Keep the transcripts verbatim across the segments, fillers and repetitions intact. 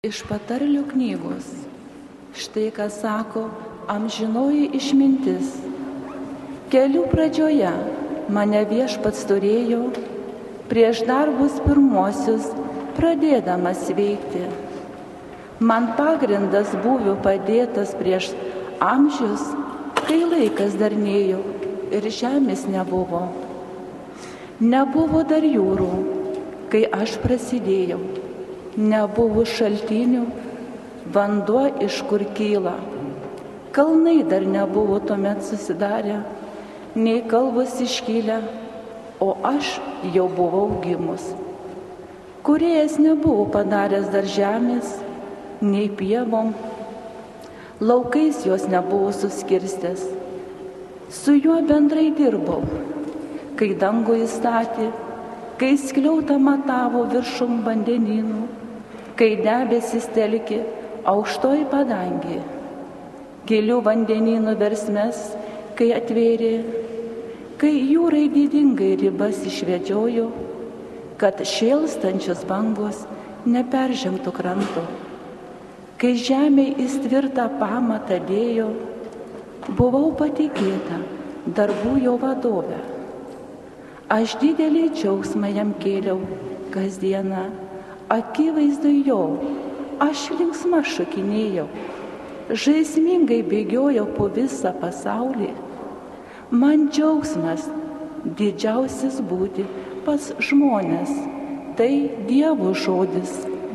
Iš patarlių knygos. Štai ką sako amžinoji išmintis. Kelių pradžioje mane Viešpats turėjo, prieš darbus pirmuosius pradėdamas veikti. Man pagrindas buvo padėtas prieš amžius, kai laikas dar nėjo ir žemės nebuvo. Nebuvo dar jūrų, kai aš prasidėjau. Nebuvo šaltinių, vanduo iš kur kyla. Kalnai dar nebuvo tuomet susidarę, nei kalvos iškylę, o aš jau buvau gimus. Kūrėjas nebuvo padaręs dar žemės, nei pievom, laukais jos nebuvo suskirstęs. Su juo bendrai dirbau, kai dangų įstatė, kai skliautą matavo viršum vandenynų, kai debesis telkė aukštoj padangė, gilių vandenynų versmes, kai atvėrė, kai jūrai didingai ribas išvedžiojo, kad šėlstančios bangos neperžengtų kranto, kai žemė įtvirtą pamatą dėjo, buvau patikėta darbų jo vadove. Aš didelį džiaugsmą jam kėliau kasdieną, akivaizdui jo, aš linksma šokinėjau, žaismingai bėgiojau po visą pasaulį. Man džiaugsmas didžiausias būti pas žmonės, tai Dievo žodis.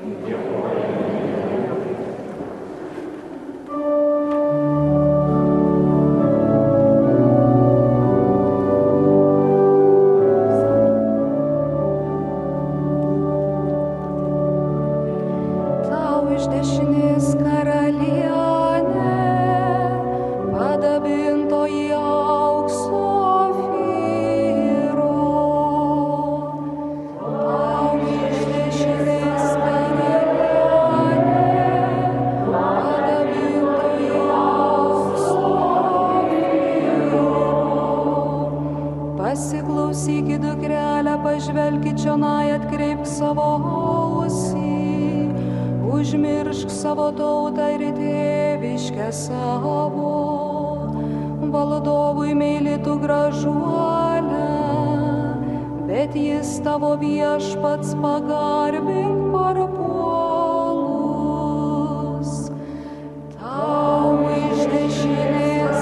Pasiklausykit, dukrelę, pažvelkit čionai, atkreipk savo ausį, užmiršk savo tautą ir tėviškę savo. Valdovui meili tu gražuolę, bet jis tavo viešpats, pagarbink parpuolus. Tau iš dešinės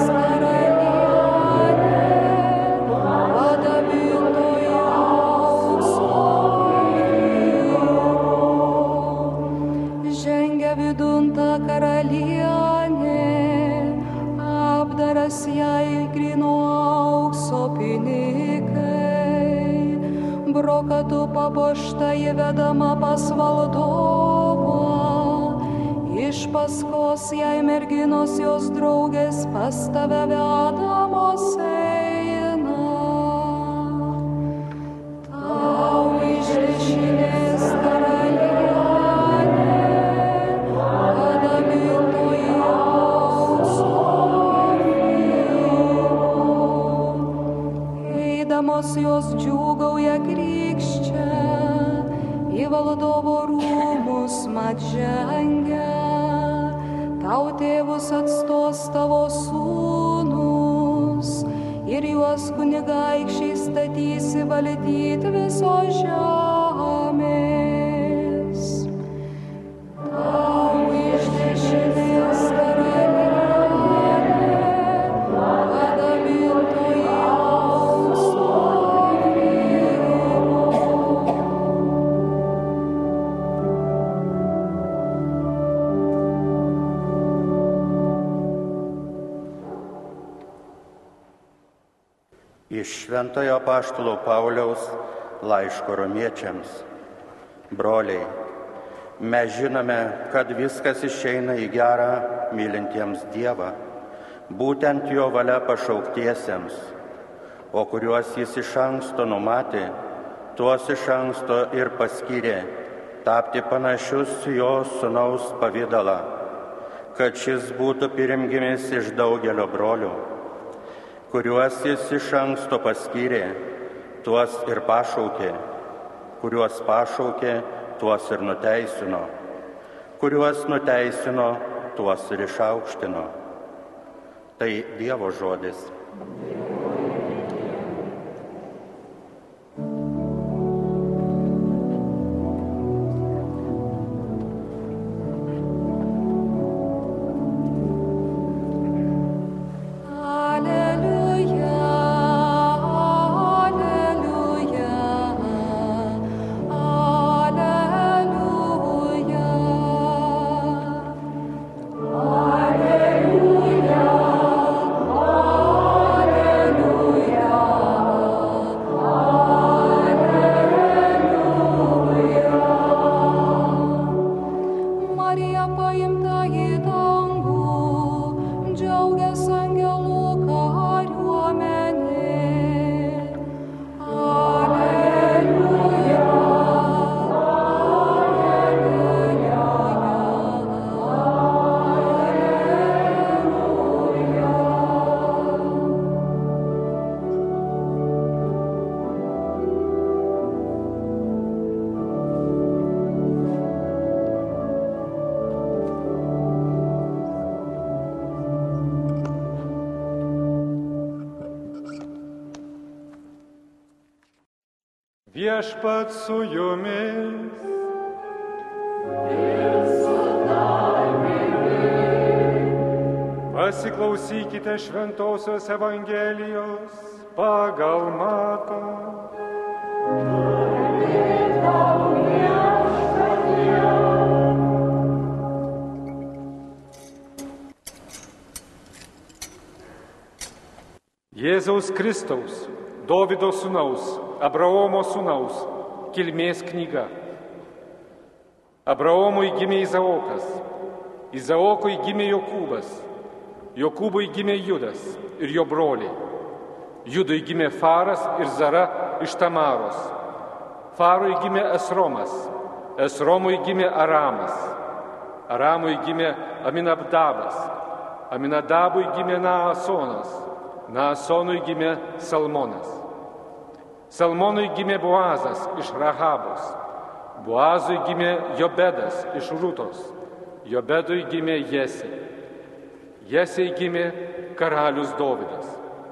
jai gryno aukso pinigai, brokatu papuošta įvedama pas valdovą, iš paskos jai merginos jos draugės pas tave vedamos eina. Tau iš dešinės karalienė, padabintoji aukso. Jos džiūgauja krikščia, į valdovo rūmus mat žengia. Tau tėvus atstos tavo sūnus, ir juos kunigaikščiai statysi valdyti visos žemės. Tau iš dešinės karalienė, padabintoji Iš Šventojo apaštalo Pauliaus laiško romiečiams. Broliai, mes žinome, kad viskas išeina į gerą mylintiems Dievą, būtent jo valia pašauktiesiems, o kuriuos jis iš anksto numatė, tuos iš anksto ir paskyrė tapti panašius jo sūnaus pavidalą, kad šis būtų pirmgimis iš daugelio brolių. Kuriuos jis iš anksto paskyrė, tuos ir pašaukė, kuriuos pašaukė, tuos ir nuteisino, kuriuos nuteisino, tuos ir išaukštino. Tai Dievo žodis. Viešpats su jumis. Pasiklausykite Šventosios Evangelijos pagal Matą. Jėzaus Kristaus, Dovydo sūnaus, Abraomo sūnaus, kilmės knyga. Abraomui gimė Izaokas, Izaokui gimė Jokūbas, Jokūbui gimė Judas ir jo broliai. Judui gimė Faras ir Zara iš Tamaros. Farui gimė Esromas, Esromui gimė Aramas, Aramui gimė Aminadabas, Aminadabui gimė Naasonas, Naasonui gimė Salmonas. Salmonui gimė Boazas iš Rahabos, Boazui gimė Jobedas iš Rūtos, Jobedui gimė Jesė, Jesei gimė karalius Dovydas.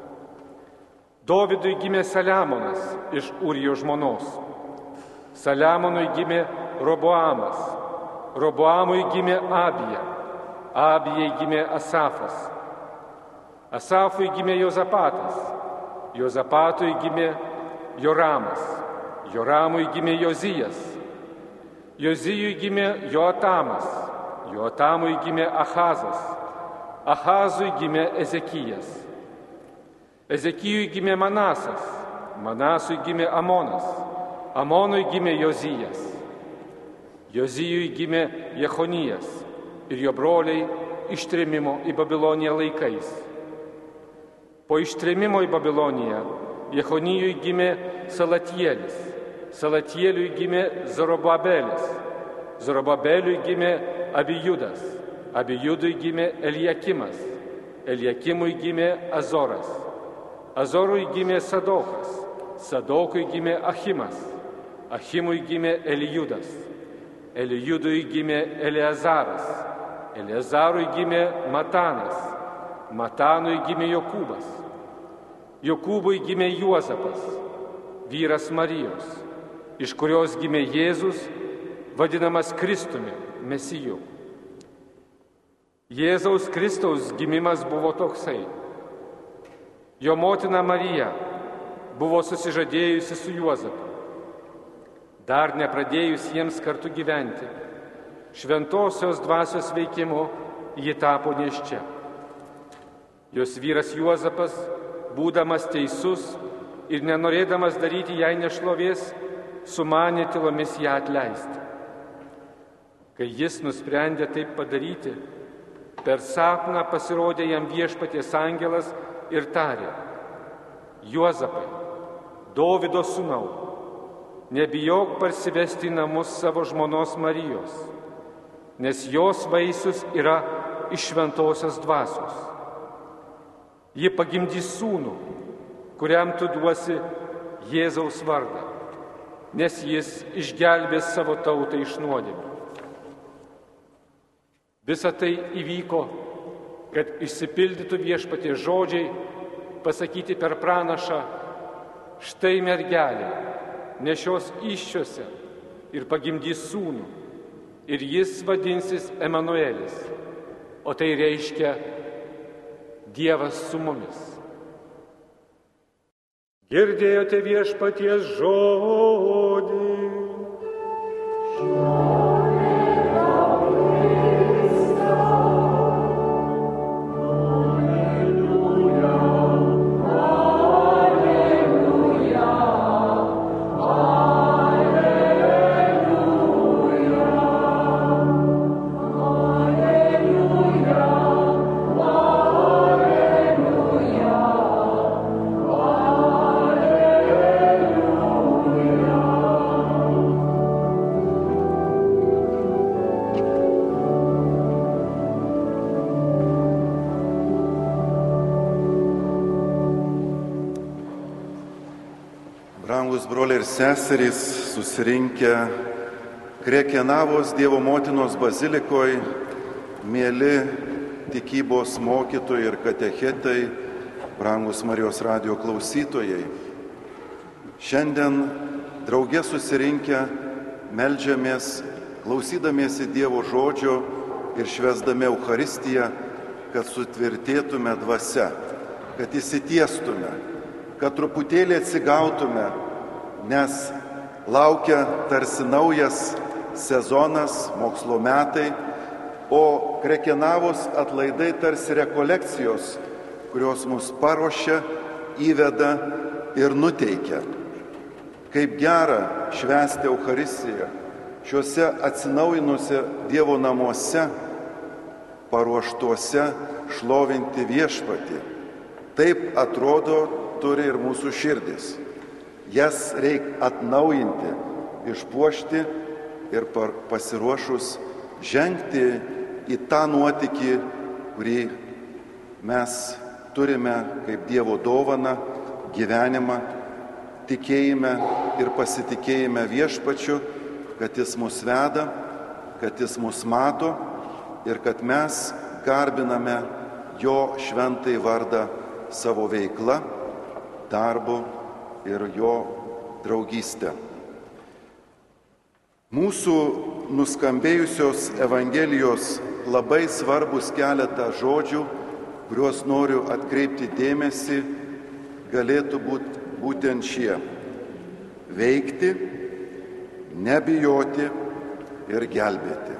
Dovydui gimė Saliamonas iš Urijo žmonos, Saliamonui gimė Roboamas, Roboamui gimė Abija, Abijai gimė Asafas, Asafui gimė Jozapatas, Jozapatui gimė Joramas, Joramui gimė Jozijas, Jozijui gimė Joatamas, Joatamui gimė Ahazas, Ahazui gimė Ezekijas, Ezekijui gimė Manasas, Manasui gimė Amonas, Amonui gimė Jozijas, Jozijui gimė Jechonijas ir jo broliai ištrėmimo į Babiloniją laikais. Po ištrėmimo į Babiloniją Jechonijui gimė Salatielis, Salatieliui gimė Zorobabelis, Zorobabeliui gimė Abijudas, Abijudui gimė Eliakimas, Eliakimui gimė Azoras, Azorui gimė Sadokas, Sadokui gimė Achimas, Achimui gimė Elijudas, Elijudui gimė Eleazaras, Eleazarui gimė Matanas, Matanui gimė Jokūbas, Jokūbui gimė Juozapas, vyras Marijos, iš kurios gimė Jėzus, vadinamas Kristumi, Mesiju. Jėzaus Kristaus gimimas buvo toksai. Jo motina Marija buvo susižadėjusi su Juozapu. Dar nepradėjus jiems kartu gyventi, šventosios dvasios veikimu ji tapo nėščia. Jos vyras Juozapas, būdamas teisus ir nenorėdamas daryti jai nešlovės, sumanė tylomis ją atleisti. Kai jis nusprendė taip padaryti, per sapną pasirodė jam Viešpaties angelas ir tarė: Juozapai, Dovydo sūnau, nebijok parsivesti į namus savo žmonos Marijos, nes jos vaisius yra iš šventosios dvasios. Ji pagimdys sūnų, kuriam tu duosi Jėzaus vardą, nes jis išgelbės savo tautą iš nuodėmių. Visa tai įvyko, kad išsipildytų Viešpaties žodžiai, pasakyti per pranašą: štai mergelė nešios įsčiose ir pagimdys sūnų, ir jis vadinsis Emanuelis, o tai reiškia Dievas su mumis. Girdėjote Viešpaties žodį. Brangus broliai ir seserys, susirinkę Krekenavos Dievo Motinos bazilikoje, mėly tikybos mokytojai ir katechetai, brangus Marijos radijo klausytojai. Šiandien drauge susirinkę meldžiamės, klausydamiesi Dievo žodžio ir švęsdami Eucharistiją, kad sutvirtėtume dvasia, kad įsitiestume, kad truputėlį atsigautume, nes laukia tarsi naujas sezonas, mokslo metai, o Krekenavos atlaidai tarsi rekolekcijos, kurios mus paruošia, įveda ir nuteikia. Kaip gera švęsti Eucharistiją šiuose atsinaujinuose Dievo namuose, paruoštuose šlovinti Viešpatį. Taip atrodo turi ir mūsų širdis. Jas reikia atnaujinti, išpuošti ir pasiruošus žengti į tą nuotykį, kurį mes turime kaip Dievo dovaną, gyvenimą, tikėjime ir pasitikėjime Viešpačiu, kad Jis mus veda, kad Jis mus mato ir kad mes garbiname Jo šventąjį vardą savo veikla, darbu ir Jo draugystę. Mūsų nuskambėjusios Evangelijos labai svarbus keletą žodžių, kuriuos noriu atkreipti dėmesį, galėtų būti būtent šie: veikti, nebijoti ir gelbėti.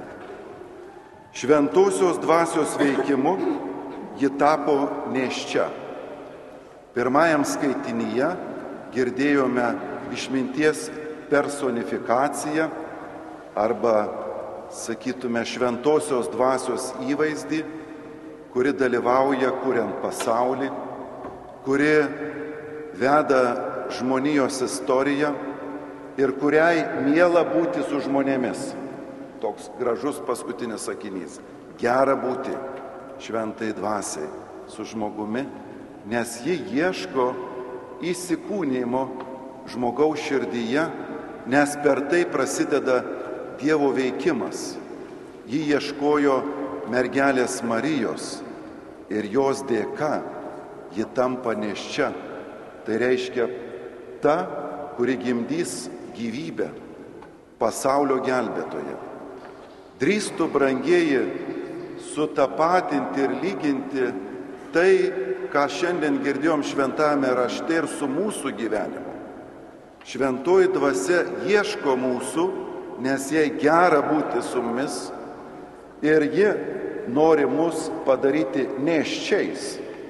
Šventosios dvasios veikimu ji tapo nėščia. Pirmajam skaitinyje girdėjome išminties personifikaciją arba, sakytume, šventosios dvasios įvaizdį, kuri dalyvauja kuriant pasaulį, kuri veda žmonijos istoriją ir kuriai miela būti su žmonėmis. Toks gražus paskutinis sakinys. Gera būti šventai dvasiai su žmogumi, nes ji ieško įsikūnijimo žmogaus širdyje, nes per tai prasideda Dievo veikimas. Ji ieškojo mergelės Marijos ir jos dėka ji tampa nėščia. Tai reiškia ta, kuri gimdys gyvybę, pasaulio gelbėtoją. Drįstu, brangieji, sutapatinti ir lyginti tai, ką šiandien girdėjom šventame rašte, ir su mūsų gyvenimu. Šventoji dvasia ieško mūsų, nes jai gera būti su mumis ir ji nori mus padaryti nėščiais.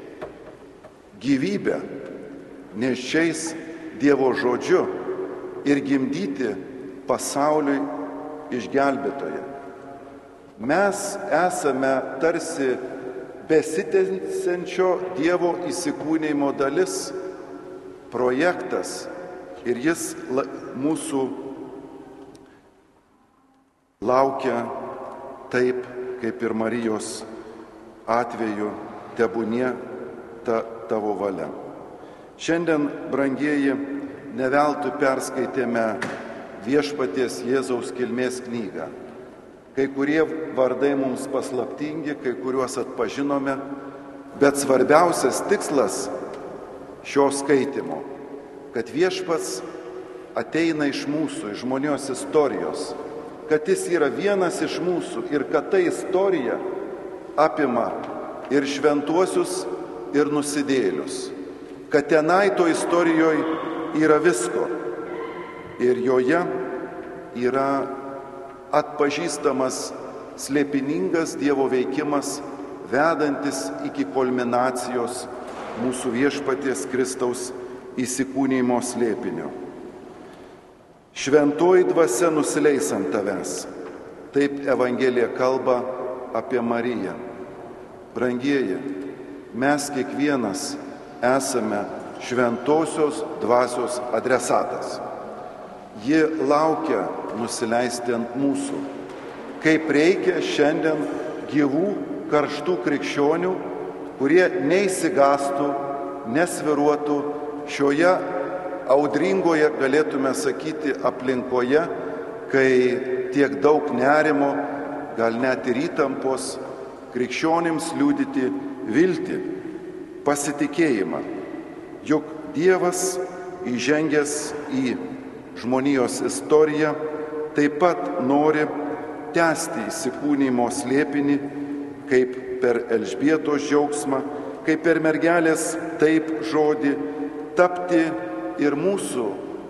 Gyvybę, nėščiais Dievo žodžiu ir gimdyti pasauliui išgelbėtoją. Mes esame tarsi besitęsiančio Dievo įsikūnijimo dalis, projektas, ir jis la, mūsų laukia taip, kaip ir Marijos atveju, tebūnie ta tavo valia. Šiandien, brangieji, neveltui perskaitėme Viešpaties Jėzaus kilmės knygą. Kai kurie vardai mums paslaptingi, kai kuriuos atpažinome, bet svarbiausias tikslas šio skaitimo, kad viešpats ateina iš mūsų, iš žmonijos istorijos, kad jis yra vienas iš mūsų ir kad ta istorija apima ir šventuosius, ir nusidėjėlius, kad tenai to istorijoje yra visko ir joje yra atpažįstamas slėpiningas Dievo veikimas, vedantis iki kulminacijos mūsų viešpaties Kristaus įsikūnijimo slėpinio. Šventoji dvasia nusileis ant tavęs. Taip Evangelija kalba apie Mariją. Brangieji, mes kiekvienas esame šventosios dvasios adresatas. Ji laukia nusileisti ant mūsų. Kaip reikia šiandien gyvų, karštų krikščionių, kurie neįsigastų, nesviruotų šioje audringoje, galėtume sakyti, aplinkoje, kai tiek daug nerimo, gal net ir įtampos, krikščionims liudyti viltį, pasitikėjimą, juk Dievas įžengęs į žmonijos istoriją taip pat nori tęsti įsikūnijimo slėpinį, kaip per Elžbietos džiaugsmą, kaip per mergelės taip žodį, tapti ir mūsų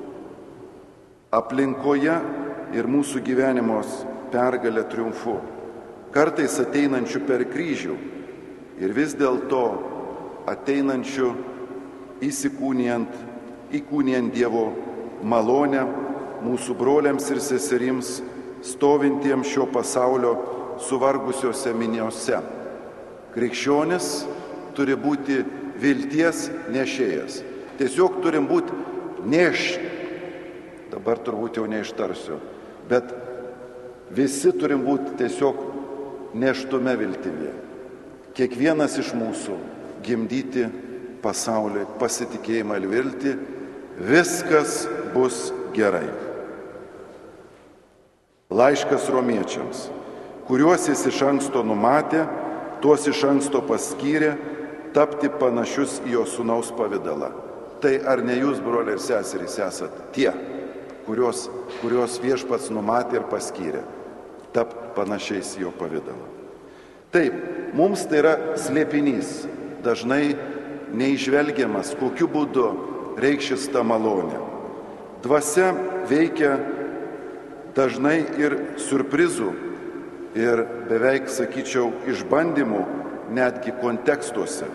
aplinkoje, ir mūsų gyvenimos pergalę triumfu, kartais ateinančių per kryžių ir vis dėlto ateinančių įsikūnijant, įkūnijant Dievo malonę mūsų broliams ir seserims, stovintiems šio pasaulio suvargusiose miniose. Krikščionis turi būti vilties nešėjas. Tiesiog turim būti neš, dabar turbūt jau neištarsiu, bet visi turim būti tiesiog neštume viltimi. Kiekvienas iš mūsų gimdyti pasauliui pasitikėjimą ir viltį, viskas bus gerai. Laiškas romiečiams, kuriuos jis iš anksto numatė, tuos iš anksto paskyrė tapti panašius į jo sūnaus pavidalą. Tai ar ne jūs, broliai ir seserys, esat tie, kurios, kurios viešpats numatė ir paskyrė tapti panašiais į jo pavidalą. Taip, mums tai yra slėpinys, dažnai neižvelgiamas, kokiu būdu reikšis ta malonė. Dvasia veikia dažnai ir siurprizų, ir beveik, sakyčiau, išbandymų, netgi kontekstuose.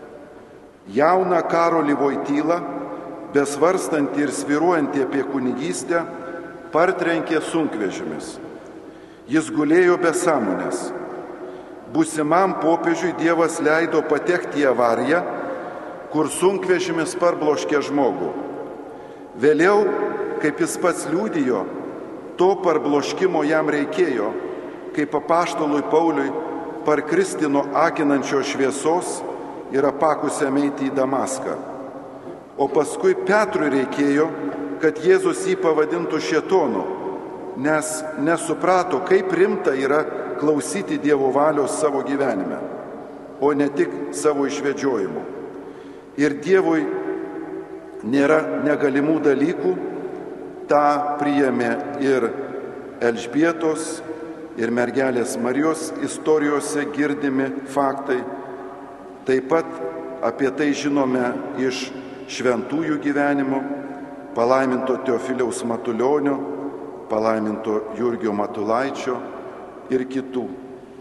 Jauną Karolį Voitylą, besvarstantį ir svyruojantį apie kunigystę, partrenkė sunkvežimis. Jis gulėjo be sąmonės. Būsimam popiežiui Dievas leido patekti į avariją, kur sunkvežimis parbloškė žmogų. Vėliau, kaip jis pats liudijo, to parbloškimo jam reikėjo, kaip apaštalui Pauliui parkristi nuo akinančios šviesos ir apakusiam eiti į Damaską. O paskui Petrui reikėjo, kad Jėzus jį pavadintų šėtonu, nes nesuprato, kaip rimta yra klausyti Dievo valios savo gyvenime, o ne tik savo išvedžiojimu. Ir Dievui nėra negalimų dalykų, tą priėmė ir Elžbietos, ir mergelės Marijos istorijose girdimi faktai. Taip pat apie tai žinome iš šventųjų gyvenimo, palaiminto Teofiliaus Matulionio, palaiminto Jurgio Matulaičio ir kitų.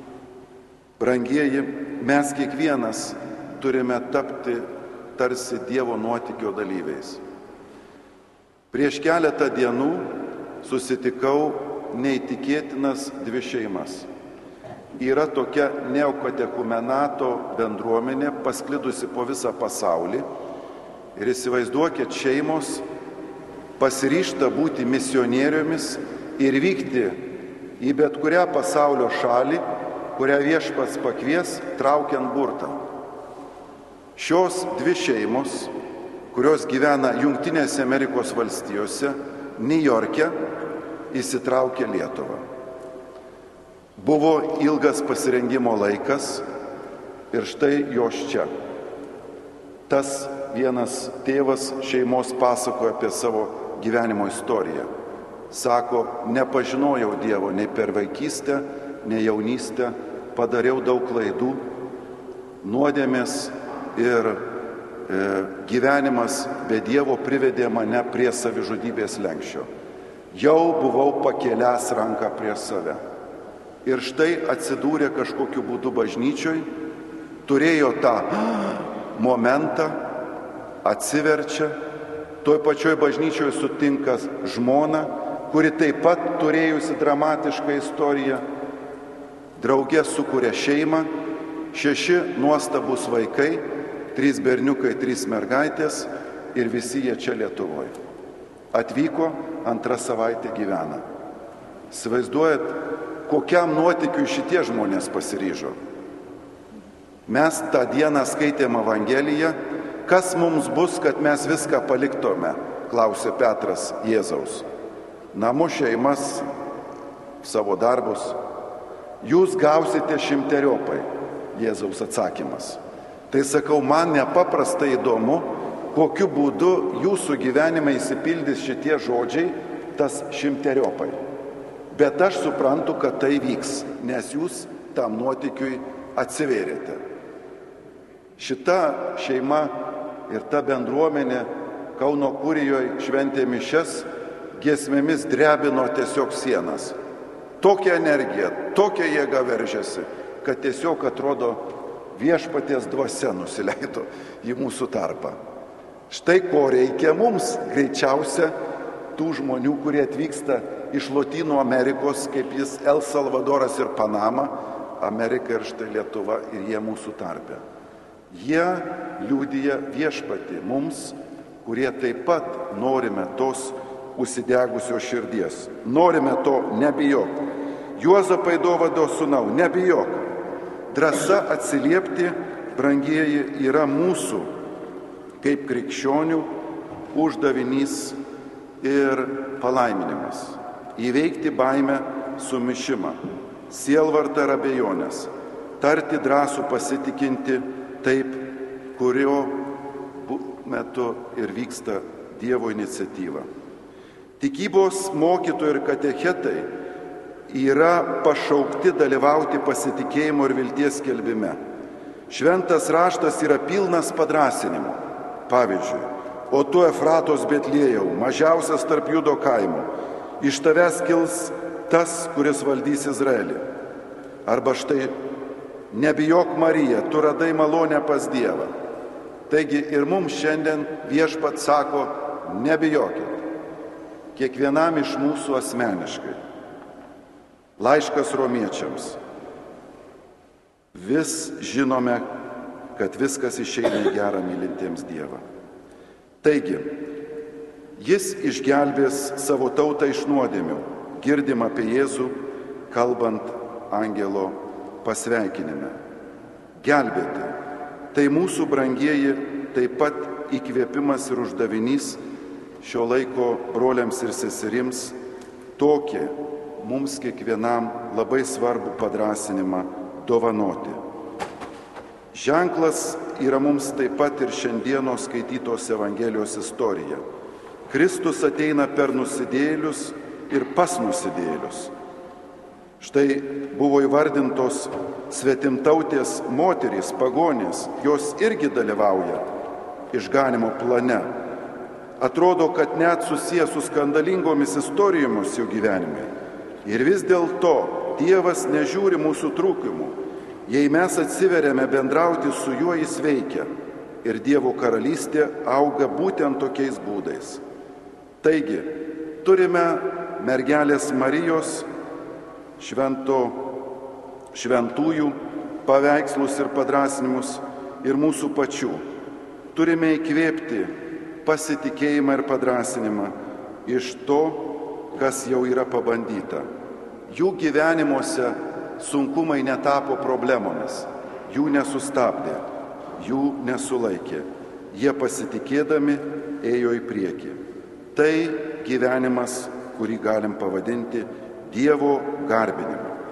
Brangieji, mes kiekvienas turime tapti tarsi Dievo nuotykio dalyviais. Prieš keletą dienų susitikau neįtikėtinas dvi šeimas. Yra tokia neokatekumenato bendruomenė, pasklidusi po visą pasaulį. Ir įsivaizduokit, šeimos pasiryžta būti misionieriomis ir vykti į bet kurią pasaulio šalį, kurią viešpats pakvies, traukiant burtą. Šios dvi šeimos, kurios gyvena Jungtinėse Amerikos valstijose, Niujorke, įsitraukė Lietuvą. Buvo ilgas pasirengimo laikas ir štai jos čia. Tas vienas tėvas šeimos pasakoja apie savo gyvenimo istoriją. Sako, nepažinojau Dievo nei per vaikystę, nei jaunystę, padariau daug klaidų, nuodėmės ir e, gyvenimas be Dievo privedė mane prie savižudybės lenkščio. Jau buvau pakėlęs ranką prie save. Ir štai atsidūrė kažkokiu būdu bažnyčioj, turėjo tą momentą, atsiverčia, toj pačioj bažnyčioj sutinka žmona, kuri taip pat turėjusi dramatišką istoriją, drauge sukuria šeimą, šeši nuostabus vaikai, trys berniukai, trys mergaitės ir visi jie čia Lietuvoje. Atvyko, antrą savaitę gyvena. Įsivaizduojat, kokiam nuotykiui šitie žmonės pasiryžo. Mes tą dieną skaitėm Evangeliją, kas mums bus, kad mes viską paliktume, klausė Petras Jėzaus. Namų šeimas, savo darbus. Jūs gausite šimteriopai, Jėzaus atsakymas. Tai sakau, man nepaprastai įdomu, kokiu būdu jūsų gyvenime įsipildys šitie žodžiai, tas šimteriopai. Bet aš suprantu, kad tai vyks, nes jūs tam nuotykiui atsivėrėte. Šita šeima ir ta bendruomenė Kauno kurijoje šventė mišias, giesmėmis drebino tiesiog sienas. Tokia energija, tokia jėga veržėsi, kad tiesiog atrodo viešpaties dvasia nusileido į mūsų tarpą. Štai ko reikia mums greičiausia tų žmonių, kurie atvyksta iš Lotynų Amerikos, kaip jis El Salvadoras ir Panama, Amerika ir štai Lietuva ir jie mūsų tarpe. Jie liudija viešpatį mums, kurie taip pat norime tos užsidegusios širdies. Norime to, nebijok. Juozapai dovado sūnau, nebijok. Drąsa atsiliepti, brangieji, yra mūsų kaip krikščionių uždavinys ir palaiminimas. Įveikti baimę, sumišimą, sielvartą ir abejonės, tarti drąsų pasitikinti taip, kurio metu ir vyksta Dievo iniciatyva. Tikybos mokytojai ir katechetai yra pašaukti dalyvauti pasitikėjimo ir vilties skelbime. Šventas raštas yra pilnas padrąsinimų. Pavyzdžiui, o tu Efratos Betliejau, mažiausias tarp Judo kaimų, iš tavęs kils tas, kuris valdys Izraelį. Arba štai, nebijok Marija, tu radai malonę pas Dievą. Taigi ir mums šiandien viešpats sako, nebijokit. Kiekvienam iš mūsų asmeniškai. Laiškas romiečiams. Vis žinome, kad viskas išeina į gerą mylintiems Dievą. Taigi, jis išgelbės savo tautą iš nuodėmių, girdim apie Jėzų, kalbant angelo pasveikinime. Gelbėti. Tai mūsų brangieji taip pat įkvėpimas ir uždavinys šio laiko broliams ir seserims tokie mums kiekvienam labai svarbu padrąsinimą dovanoti. Ženklas yra mums taip pat ir šiandienos skaitytos Evangelijos istorija. Kristus ateina per nusidėjėlius ir pas nusidėjėlius. Štai buvo įvardintos svetimtautės moterys, pagonės, jos irgi dalyvauja išganimo plane. Atrodo, kad net susiję su skandalingomis istorijomis jų gyvenime. Ir vis dėlto Dievas nežiūri mūsų trūkumų. Jei mes atsiveriame bendrauti su juo, jis veikia. Ir Dievo karalystė auga būtent tokiais būdais. Taigi, turime mergelės Marijos švento, šventųjų paveikslus ir padrąsinimus ir mūsų pačių. Turime įkvėpti pasitikėjimą ir padrąsinimą iš to, kas jau yra pabandyta. Jų gyvenimuose sunkumai netapo problemomis, jų nesustabdė, jų nesulaikė. Jie pasitikėdami ėjo į priekį. Tai gyvenimas, kurį galim pavadinti Dievo garbinimu.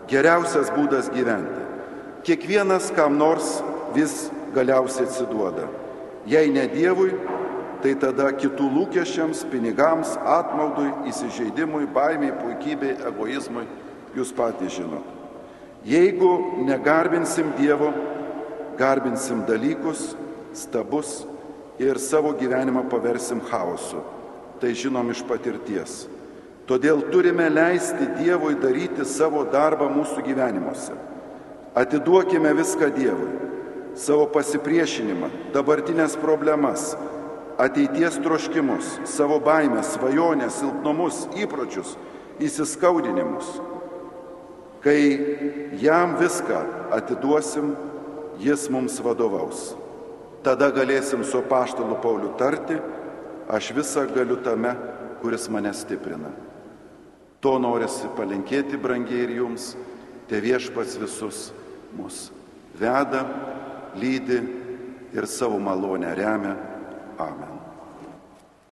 geriausias būdas gyventi. Kiekvienas kam nors vis galiausiai atsiduoda. Jei ne Dievui, tai tada kitų lūkesčiams, pinigams, atmaudui, įsižeidimui, baimiai, puikybei, egoizmui, jūs patys žinot. Jeigu negarbinsim Dievo, garbinsim dalykus, stabus ir savo gyvenimą paversim chaosu. Tai žinom iš patirties. Todėl turime leisti Dievui daryti savo darbą mūsų gyvenimuose. Atiduokime viską Dievui, savo pasipriešinimą, dabartinės problemas, ateities troškimus, savo baimės, svajonės, silpnumus, įpročius, įsiskaudinimus. Kai jam viską atiduosim, jis mums vadovaus. Tada galėsim su apaštalu Pauliu tarti, aš visą galiu tame, kuris mane stiprina. To norisi palinkėti, brangiai, ir jums, te Viešpats visus mus veda, lydi ir savo malonę remia. Amen.